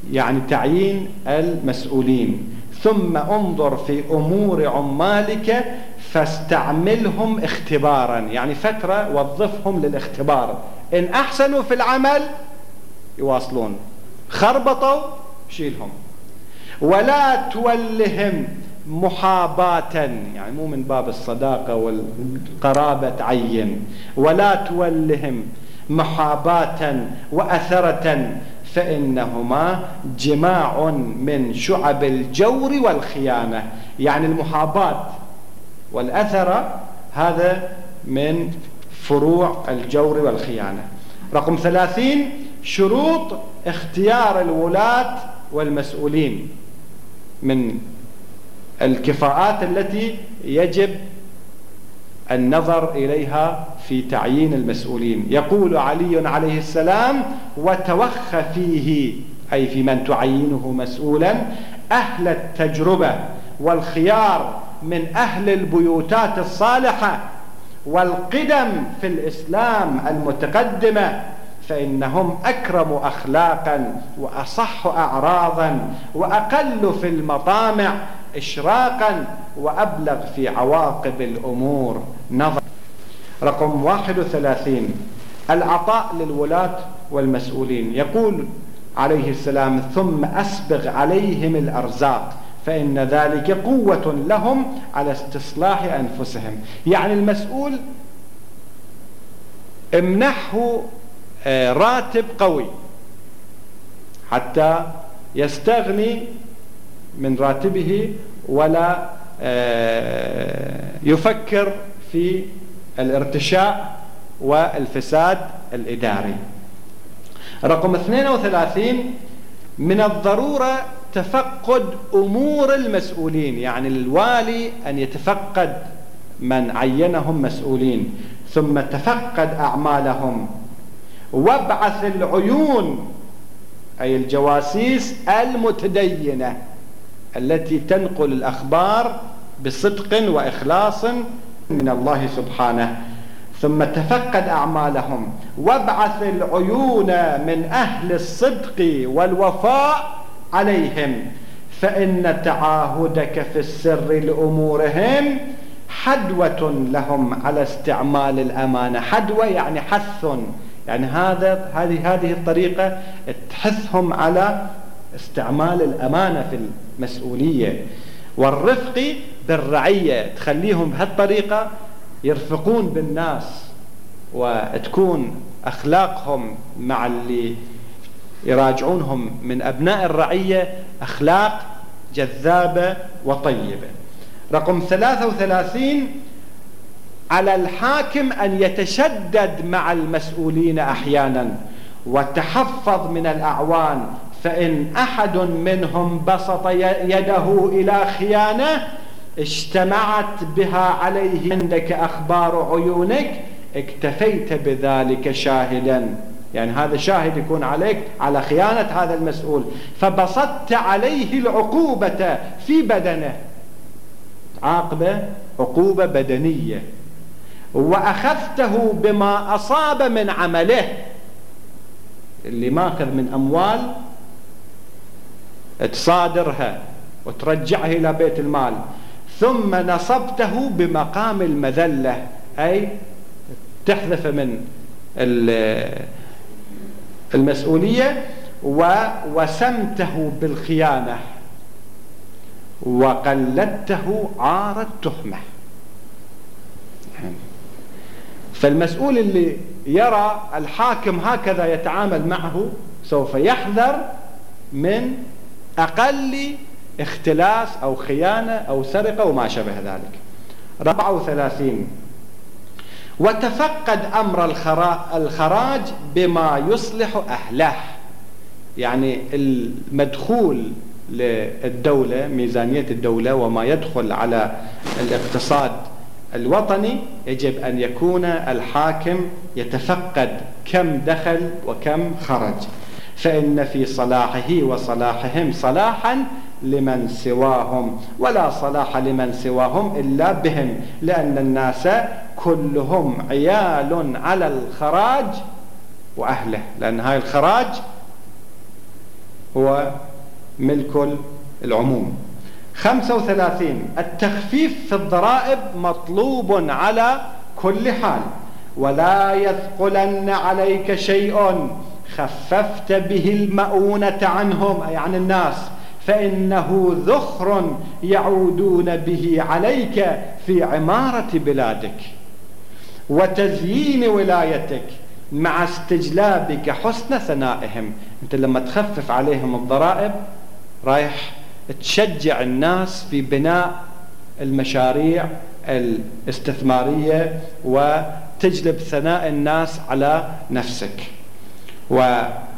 يعني تعيين المسؤولين. ثم انظر في أمور عمالك فاستعملهم اختبارا، يعني فترة وظفهم للاختبار، إن أحسنوا في العمل يواصلون، خربطوا شيلهم. ولا تولهم محاباة، يعني مو من باب الصداقة والقرابة تعين، ولا تولهم محاباة وأثرة فإنهما جماع من شعب الجور والخيانة. يعني المحاباة والأثرة هذا من فروع الجور والخيانة. رقم ثلاثين، شروط اختيار الولاة والمسؤولين من الكفاءات التي يجب النظر إليها في تعيين المسؤولين. يقول علي عليه السلام: وتوخ فيه، أي في من تعينه مسؤولا، أهل التجربة والخيار من أهل البيوتات الصالحة والقدم في الإسلام المتقدمة، فإنهم أكرم أخلاقا وأصح أعراضا وأقل في المطامع إشراقا وأبلغ في عواقب الأمور نظر. رقم واحد وثلاثين، العطاء للولاة والمسؤولين. يقول عليه السلام: ثم أسبغ عليهم الأرزاق فإن ذلك قوة لهم على استصلاح أنفسهم. يعني المسؤول امنحه راتب قوي حتى يستغني من راتبه ولا يفكر في الارتشاء والفساد الإداري. رقم اثنين وثلاثين، من الضرورة تفقد أمور المسؤولين، يعني الوالي أن يتفقد من عينهم مسؤولين، ثم تفقد أعمالهم، وابعث العيون أي الجواسيس المتدينة التي تنقل الأخبار بصدق وإخلاص من الله سبحانه، ثم تفقد أعمالهم، وابعث العيون من أهل الصدق والوفاء عليهم، فإن تعاهدك في السر لأمورهم حدوة لهم على استعمال الأمانة. حدوة يعني حث، يعني هذا هذه هذه الطريقة تحثهم على استعمال الأمانة في المسؤولية، والرفق بالرعية، تخليهم بهالطريقة يرفقون بالناس، وتكون أخلاقهم مع اللي يراجعونهم من أبناء الرعية أخلاق جذابة وطيبة. رقم ثلاثة وثلاثين، على الحاكم أن يتشدد مع المسؤولين أحيانا وتحفظ من الأعوان، فإن أحد منهم بسط يده إلى خيانة اجتمعت بها عليه عندك أخبار عيونك اكتفيت بذلك شاهدا، يعني هذا شاهد يكون عليك على خيانة هذا المسؤول، فبسطت عليه العقوبة في بدنه، عاقبة عقوبة بدنية، وأخذته بما أصاب من عمله، اللي ماخذ من أموال تصادرها وترجعها إلى بيت المال، ثم نصبته بمقام المذلة، أي تحذف من المسؤولية، ووسمته بالخيانة وقلدته عار التهمة. فالمسؤول اللي يرى الحاكم هكذا يتعامل معه سوف يحذر من أقل اختلاس أو خيانة أو سرقة وما شابه ذلك. أربعة وثلاثين، وتفقد أمر الخراج بما يصلح أهله، يعني المدخول للدولة، ميزانية الدولة وما يدخل على الاقتصاد الوطني، يجب أن يكون الحاكم يتفقد كم دخل وكم خرج، فإن في صلاحه وصلاحهم صلاحا لمن سواهم، ولا صلاح لمن سواهم إلا بهم، لأن الناس كلهم عيال على الخراج وأهله، لأن هاي الخراج هو ملك العموم. خمسة وثلاثين التخفيف في الضرائب مطلوب على كل حال، ولا يثقلن عليك شيء خففت به المؤونة عنهم أي عن الناس، فإنه ذخر يعودون به عليك في عمارة بلادك وتزيين ولايتك مع استجلابك حسن ثنائهم. أنت لما تخفف عليهم الضرائب رايح تشجع الناس في بناء المشاريع الاستثمارية وتجلب ثناء الناس على نفسك. و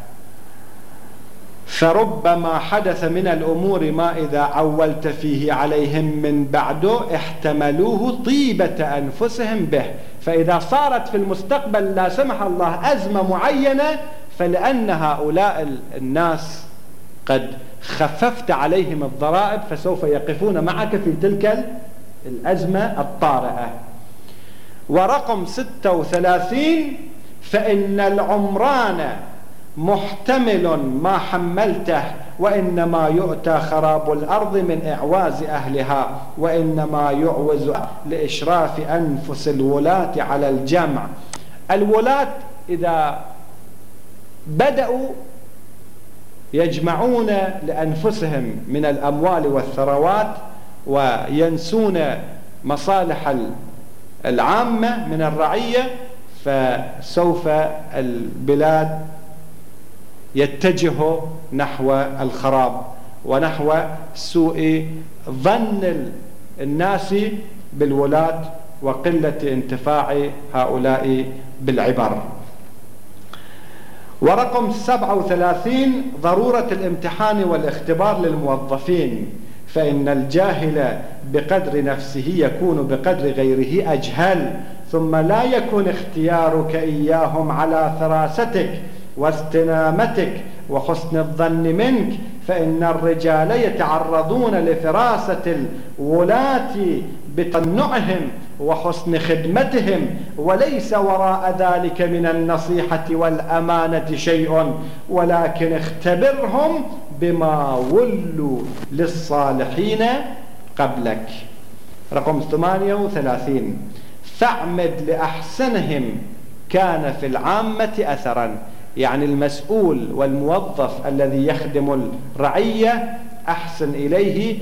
فربما حدث من الأمور ما إذا عولت فيه عليهم من بعده احتملوه طيبة أنفسهم به. فإذا صارت في المستقبل لا سمح الله أزمة معينة، فلأن هؤلاء الناس قد خففت عليهم الضرائب فسوف يقفون معك في تلك الأزمة الطارئة. ورقم ستة وثلاثين فإن العمران محتمل ما حملته، وإنما يؤتى خراب الأرض من إعواز أهلها، وإنما يعوز لإشراف أنفس الولاة على الجمع. الولاة إذا بدأوا يجمعون لأنفسهم من الأموال والثروات وينسون مصالح العامة من الرعية، فسوف البلاد يتجه نحو الخراب ونحو سوء ظن الناس بالولاة وقلة انتفاع هؤلاء بالعبر. ورقم سبعة وثلاثين ضرورة الامتحان والاختبار للموظفين، فإن الجاهل بقدر نفسه يكون بقدر غيره أجهل، ثم لا يكون اختيارك إياهم على ثراستك واستنامتك وحسن الظن منك، فإن الرجال يتعرضون لفراسة الولاة بتنعهم وحسن خدمتهم، وليس وراء ذلك من النصيحة والأمانة شيء، ولكن اختبرهم بما ولوا للصالحين قبلك. رقم ثمانية وثلاثين فاعمد لأحسنهم كان في العامة أثرا، يعني المسؤول والموظف الذي يخدم الرعية أحسن إليه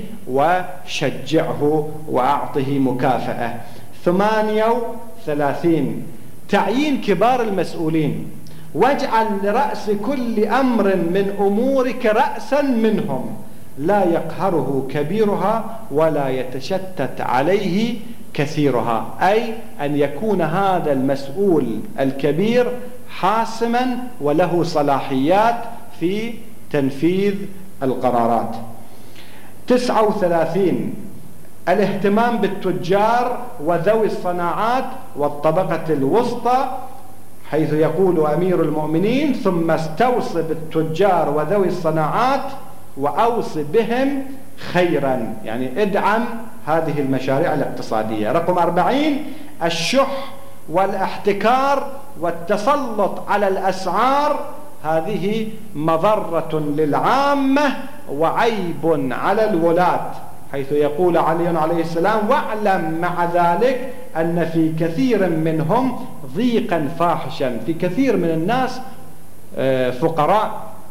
وشجعه وأعطه مكافأة. ثمانية وثلاثين تعيين كبار المسؤولين، واجعل لرأس كل أمر من أمورك رأسا منهم لا يقهره كبيرها ولا يتشتت عليه كثيرها، أي أن يكون هذا المسؤول الكبير حاسما وله صلاحيات في تنفيذ القرارات. تسعة وثلاثين الاهتمام بالتجار وذوي الصناعات والطبقة الوسطى، حيث يقول أمير المؤمنين ثم استوص بالتجار وذوي الصناعات وأوص بهم خيرا، يعني ادعم هذه المشاريع الاقتصادية. رقم أربعين الشح والاحتكار والتسلط على الأسعار، هذه مضرة للعامة وعيب على الولاة، حيث يقول علي عليه السلام واعلم مع ذلك أن في كثير منهم ضيقا فاحشا، في كثير من الناس فقراء،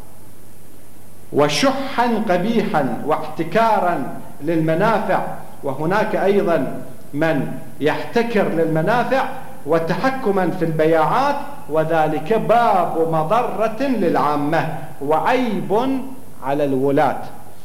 وشحا قبيحا واحتكارا للمنافع، وهناك أيضا من يحتكر للمنافع وتحكما في البياعات، وذلك باب مضرة للعامة وعيب على الولاة.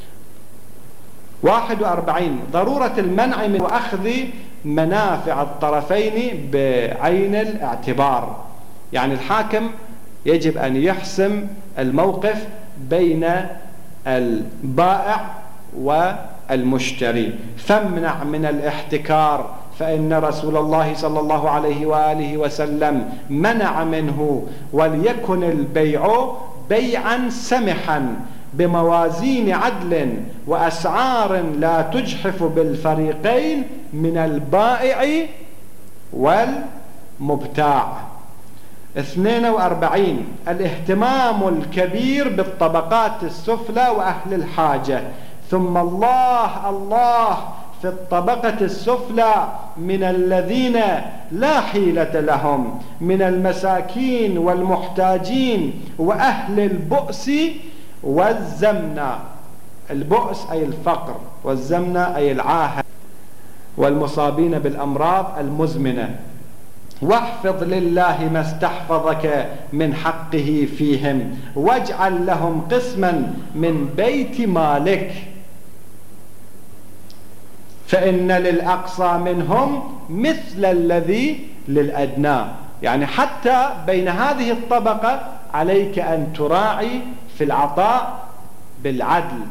واحد وأربعين ضرورة المنع من أخذ منافع الطرفين بعين الاعتبار، يعني الحاكم يجب أن يحسم الموقف بين البائع والمشتري. فامنع من الاحتكار، فإن رسول الله صلى الله عليه وآله وسلم منع منه، وليكن البيع بيعا سمحا بموازين عدل وأسعار لا تجحف بالفريقين من البائع والمبتاع. اثنين وأربعين الاهتمام الكبير بالطبقات السفلى وأهل الحاجة. ثم الله الله في الطبقة السفلى من الذين لا حيلة لهم من المساكين والمحتاجين وأهل البؤس والزمنة. البؤس أي الفقر، والزمنة أي العاهة، والمصابين بالأمراض المزمنة. واحفظ لله ما استحفظك من حقه فيهم، واجعل لهم قسما من بيت مالك، فإن للأقصى منهم مثل الذي للأدنى. يعني حتى بين هذه الطبقة عليك أن تراعي في العطاء بالعدل،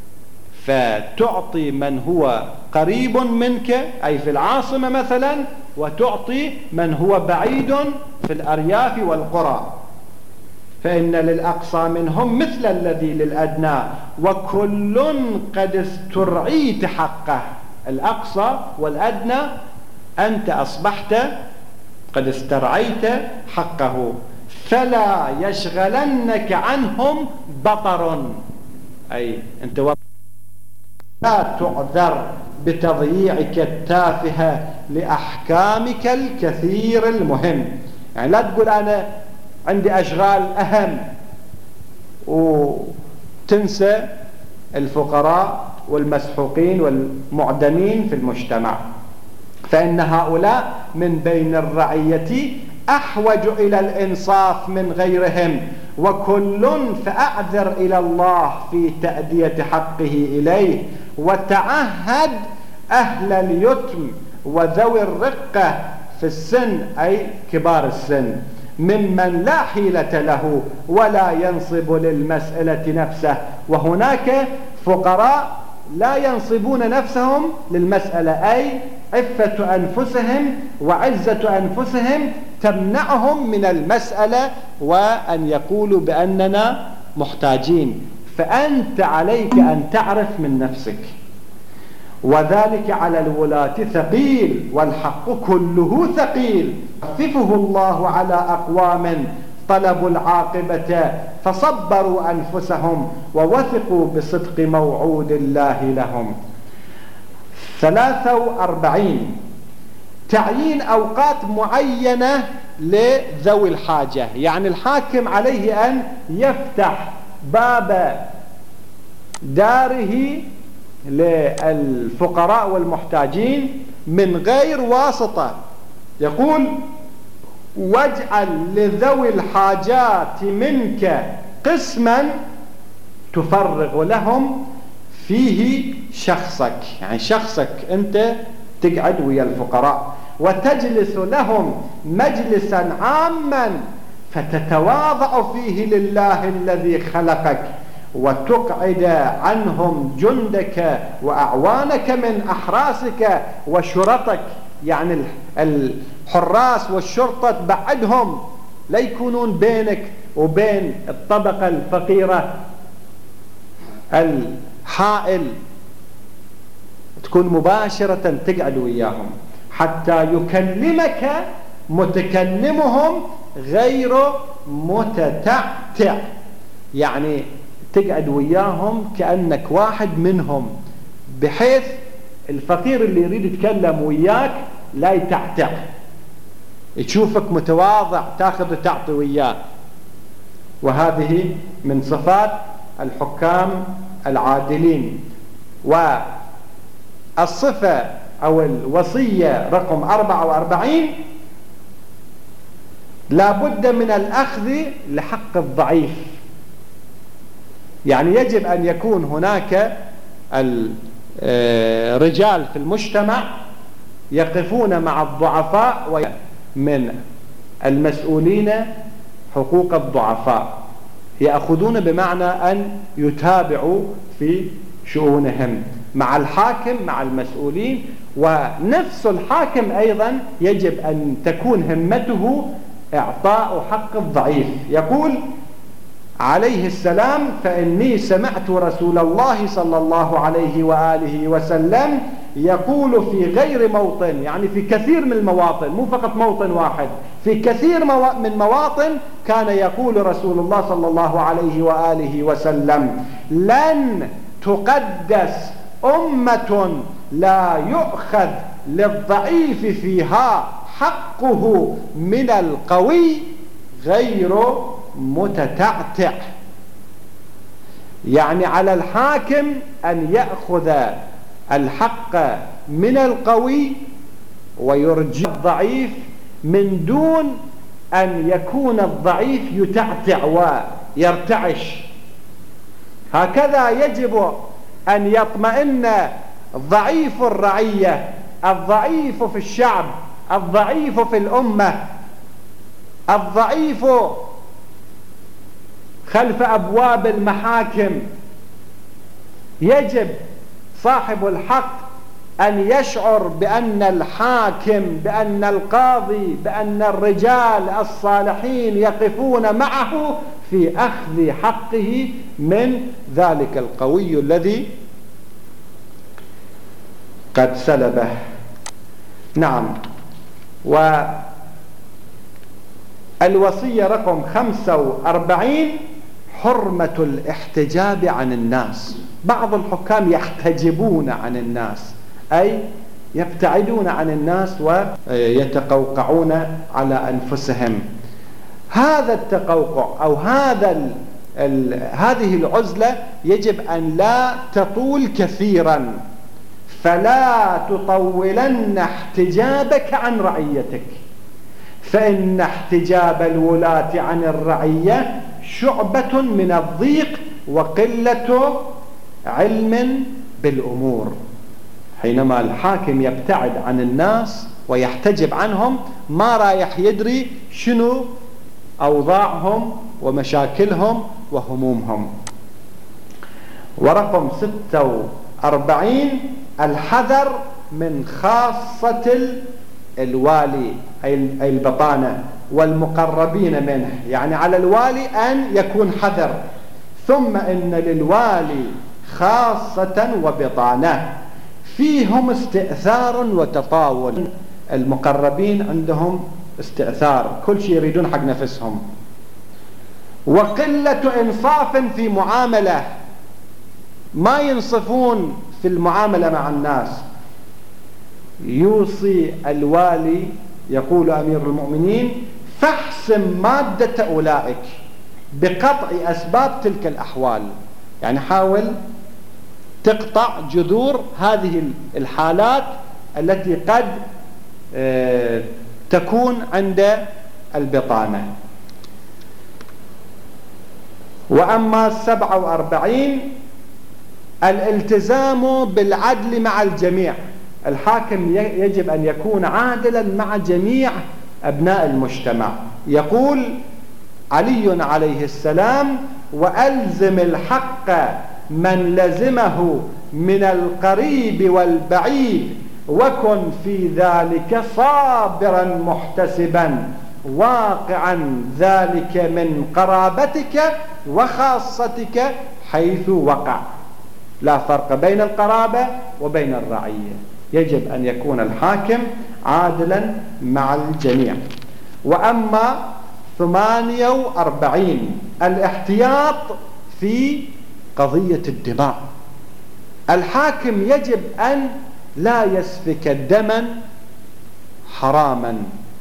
فتعطي من هو قريب منك أي في العاصمة مثلا، وتعطي من هو بعيد في الأرياف والقرى. فإن للأقصى منهم مثل الذي للأدنى وكل قد استرعيت حقه. الأقصى والأدنى أنت أصبحت قد استرعيت حقه، فلا يشغلنك عنهم بطر، أي أنت لا تعذر بتضييعك التافه لأحكامك الكثير المهم. يعني لا تقول أنا عندي أشغال أهم وتنسى الفقراء والمسحوقين والمعدمين في المجتمع، فإن هؤلاء من بين الرعية أحوج إلى الإنصاف من غيرهم، وكل فأعذر إلى الله في تأدية حقه إليه. وتعهد أهل اليتم وذوي الرقة في السن أي كبار السن ممن لا حيلة له ولا ينصب للمسألة نفسه. وهناك فقراء لا ينصبون نفسهم للمسألة، أي عفة أنفسهم وعزة أنفسهم تمنعهم من المسألة وأن يقولوا بأننا محتاجين. فأنت عليك أن تعرف من نفسك، وذلك على الولاة ثقيل والحق كله ثقيل. خففه الله على أقوام طلبوا العاقبة فصبروا أنفسهم ووثقوا بصدق موعود الله لهم. ثلاثة وأربعين تعيين أوقات معينة لذوي الحاجة. يعني الحاكم عليه أن يفتح باب داره للفقراء والمحتاجين من غير واسطة. يقول واجعل لذوي الحاجات منك قسما تفرغ لهم فيه شخصك، يعني شخصك أنت تقعد ويا الفقراء وتجلس لهم مجلسا عاما فتتواضع فيه لله الذي خلقك، وتقعد عنهم جندك وأعوانك من أحراسك وشرطك. يعني الحراس والشرطة تبعدهم لا يكونون بينك وبين الطبقة الفقيرة الحائل، تكون مباشرة تقعد وياهم حتى يكلمك متكلمهم غير متتعتع. يعني تقعد وياهم كأنك واحد منهم، بحيث الفقير اللي يريد يتكلم وياك لا يتعتع، يشوفك متواضع تاخذ وتعطي وياه. وهذه من صفات الحكام العادلين. والصفة أو الوصية رقم أربعة وأربعين لا بد من الأخذ لحق الضعيف. يعني يجب أن يكون هناك الرجال في المجتمع يقفون مع الضعفاء من المسؤولين حقوق الضعفاء، يأخذون بمعنى أن يتابعوا في شؤونهم مع الحاكم مع المسؤولين. ونفس الحاكم أيضا يجب أن تكون همته إعطاء حق الضعيف. يقول عليه السلام: فإني سمعت رسول الله صلى الله عليه وآله وسلم يقول في غير موطن، يعني في كثير من المواطن، مو فقط موطن واحد، في كثير من مواطن كان يقول رسول الله صلى الله عليه وآله وسلم: لن تقدس أمة لا يؤخذ للضعيف فيها حقه من القوي غير متتعتع. يعني على الحاكم أن يأخذ الحق من القوي ويرجع الضعيف من دون أن يكون الضعيف يتعتع ويرتعش. هكذا يجب أن يطمئن ضعيف الرعية، الضعيف في الشعب، الضعيف في الأمة، الضعيف خلف أبواب المحاكم. يجب صاحب الحق أن يشعر بأن الحاكم، بأن القاضي، بأن الرجال الصالحين يقفون معه في أخذ حقه من ذلك القوي الذي قد سلبه. نعم. والوصية رقم خمسة وأربعين: حرمة الاحتجاب عن الناس. بعض الحكام يحتجبون عن الناس، أي يبتعدون عن الناس ويتقوقعون على أنفسهم. هذا التقوقع أو هذا ال ال هذه العزلة يجب أن لا تطول كثيرا، فلا تطولن احتجابك عن رعيتك، فإن احتجاب الولاة عن الرعية شعبة من الضيق وقلة علم بالأمور. حينما الحاكم يبتعد عن الناس ويحتجب عنهم، ما رايح يدري شنو أوضاعهم ومشاكلهم وهمومهم. ورقم ستة وأربعين: الحذر من خاصة الوالي أي البطانة والمقربين منه. يعني على الوالي أن يكون حذر. ثم إن للوالي خاصة وبطانة، فيهم استئثار وتطاول. المقربين عندهم استئثار، كل شيء يريدون حق نفسهم، وقلة إنصاف في معاملة، ما ينصفون في المعاملة مع الناس. يوصي الوالي، يقول أمير المؤمنين: فاحسم مادة أولئك بقطع أسباب تلك الأحوال. يعني حاول تقطع جذور هذه الحالات التي قد تكون عند البطانة. وأما السبعة وأربعين: الالتزام بالعدل مع الجميع. الحاكم يجب أن يكون عادلا مع جميع أبناء المجتمع. يقول علي عليه السلام: وألزم الحق من لزمه من القريب والبعيد، وكن في ذلك صابرا محتسبا، واقعا ذلك من قرابتك وخاصتك حيث وقع. لا فرق بين القرابة وبين الرعية. يجب أن يكون الحاكم عادلا مع الجميع. وأما ثمانية وأربعين: الاحتياط في قضية الدماء. الحاكم يجب أن لا يسفك دما حراما،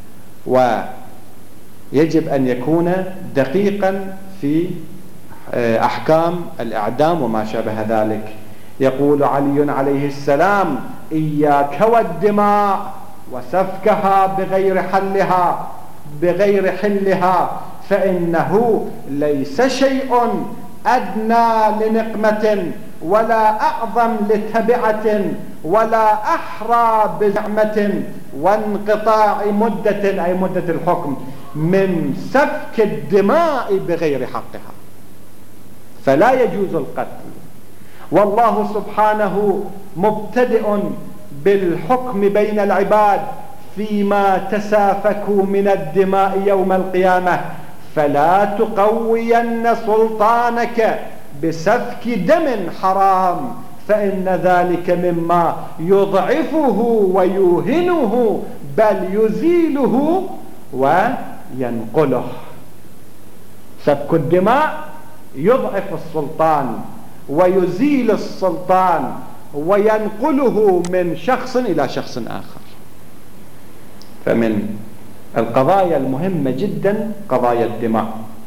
ويجب أن يكون دقيقا في أحكام الإعدام وما شابه ذلك. يقول علي عليه السلام: إياك والدماء وسفكها بغير حلها بغير حلها، فإنه ليس شيء أدنى لنقمة ولا أعظم لتبعة ولا أحرى بزعمة وانقطاع مدة أي مدة الحكم من سفك الدماء بغير حقها. فلا يجوز القتل، والله سبحانه مبتدئ بالحكم بين العباد فيما تسافكوا من الدماء يوم القيامة، فلا تقوين سلطانك بسفك دم حرام، فإن ذلك مما يضعفه ويوهنه بل يزيله وينقله. سفك الدماء يضعف السلطان ويزيل السلطان وينقله من شخص إلى شخص آخر. فمن القضايا المهمة جدا قضايا الدماء.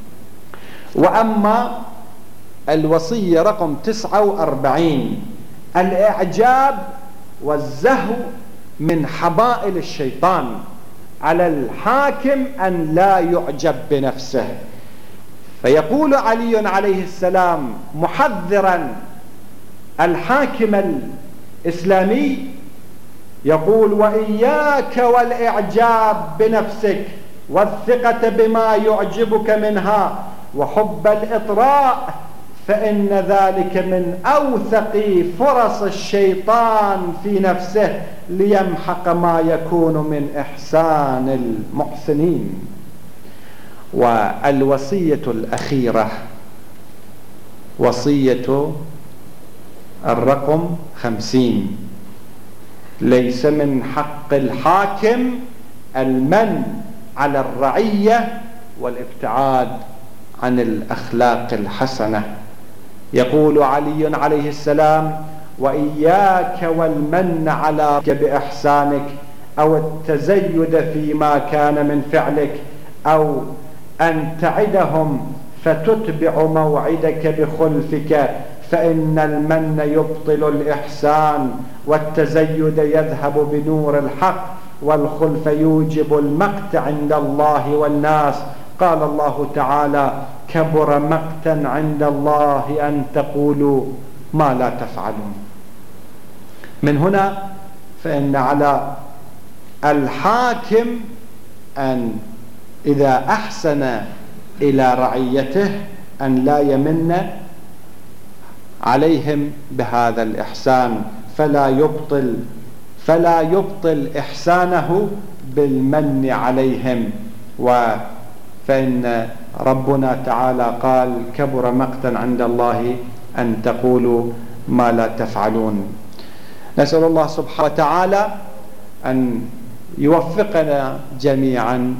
وأما الوصية رقم تسعة وأربعين، الإعجاب والزهو من حبائل الشيطان، على الحاكم أن لا يعجب بنفسه. فيقول علي عليه السلام محذرا الحاكم الإسلامي، يقول: وإياك والإعجاب بنفسك والثقة بما يعجبك منها وحب الإطراء، فإن ذلك من أوثق فرص الشيطان في نفسه ليمحق ما يكون من إحسان المحسنين. والوصية الأخيرة وصية الرقم خمسين: ليس من حق الحاكم المن على الرعية والابتعاد عن الأخلاق الحسنة. يقول علي عليه السلام: وإياك والمن على بإحسانك أو التزيد فيما كان من فعلك، أو أن تعدهم فتتبع موعدك بخلفك، فإن المن يبطل الإحسان والتزيد يذهب بنور الحق والخلف يوجب المقت عند الله والناس. قال الله تعالى: كبر مقتا عند الله أن تقولوا ما لا تفعلون. من هنا فإن على الحاكم أن إذا أحسن إلى رعيته أن لا يمن عليهم بهذا الإحسان، فلا يبطل فلا يبطل إحسانه بالمن عليهم. فإن ربنا تعالى قال: كبر مقتا عند الله أن تقولوا ما لا تفعلون. نسأل الله سبحانه وتعالى أن يوفقنا جميعا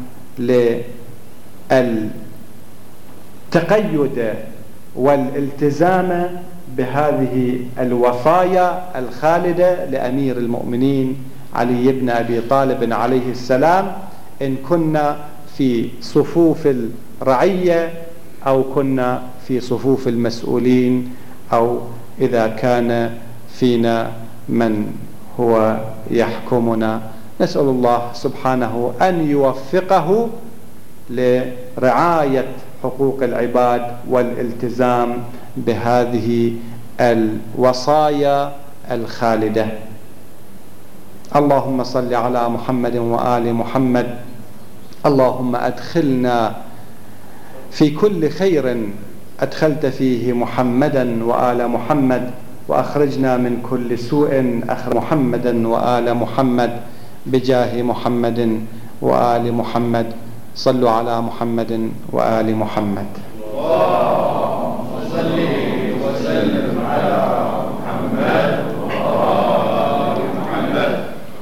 للتقيد والالتزام بهذه الوصايا الخالدة لأمير المؤمنين علي بن أبي طالب عليه السلام، إن كنا في صفوف الرعية أو كنا في صفوف المسؤولين، أو إذا كان فينا من هو يحكمنا. نسأل الله سبحانه أن يوفقه لرعاية حقوق العباد والالتزام بهذه الوصايا الخالدة. اللهم صل على محمد وآل محمد. اللهم أدخلنا في كل خير أدخلت فيه محمدا وآل محمد، وأخرجنا من كل سوء أخرج محمدا وآل محمد، بجاه محمد وآل محمد. صلوا على محمد وآل محمد. اللهم صل وسلم على محمد وآل محمد.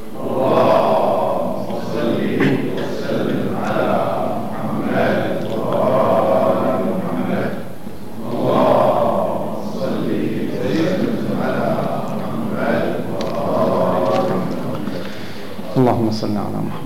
اللهم صل وسلم على محمد وآل محمد. اللهم صل وسلم على محمد وآل محمد. اللهم صل على محمد.